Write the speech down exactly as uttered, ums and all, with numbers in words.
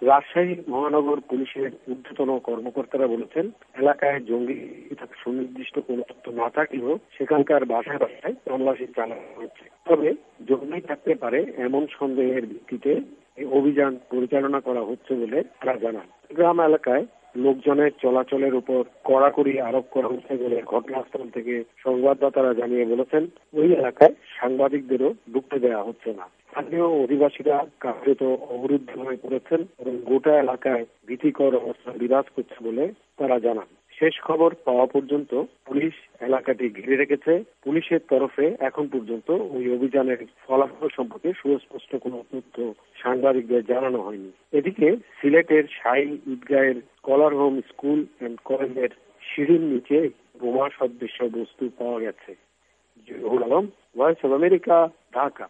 রাজশাহী মহানগর পুলিশের ঊর্ধ্বতন কর্মকর্তারা বলেছেন, এলাকায় জঙ্গি সুনির্দিষ্ট কোন তথ্য না থাকলেও সেখানকার বাসায় বাসায় তল্লাশি চালানো হচ্ছে। তবে জঙ্গি থাকতে পারে এমন সন্দেহের ভিত্তিতে এই অভিযান পরিচালনা করা হচ্ছে বলে তারা জানান। গ্রাম এলাকায় লোকজনের চলাচলের উপর কড়াকড়ি আরোপ করা হচ্ছে বলে ঘটনাস্থল থেকে সংবাদদাতারা জানিয়ে বলেছেন, ওই এলাকায় সাংবাদিকদেরও ঢুকতে দেওয়া হচ্ছে না। স্থানীয় অধিবাসীরা কার্যত অবরুদ্ধ হয়ে পড়েছেন এবং গোটা এলাকায় ভীতিকর অবস্থা বিরাজ করছে বলে তারা জানান। শেষ খবর পাওয়া পর্যন্ত পুলিশ এলাকাটি ঘিরে রেখেছে। পুলিশের তরফে এখন পর্যন্ত ওই অভিযানের ফলাফল সম্পর্কে সুস্পষ্ট কোনো তথ্য সাংবাদিকদের জানানো হয়নি। এদিকে সিলেটের শাহী ঈদগাহের স্কলার হোম স্কুল অ্যান্ড কলেজের সিঁড়ির নিচে বোমা সদৃশ বস্তু পাওয়া গেছে। Zahur Alam, Voice of America, Dhaka.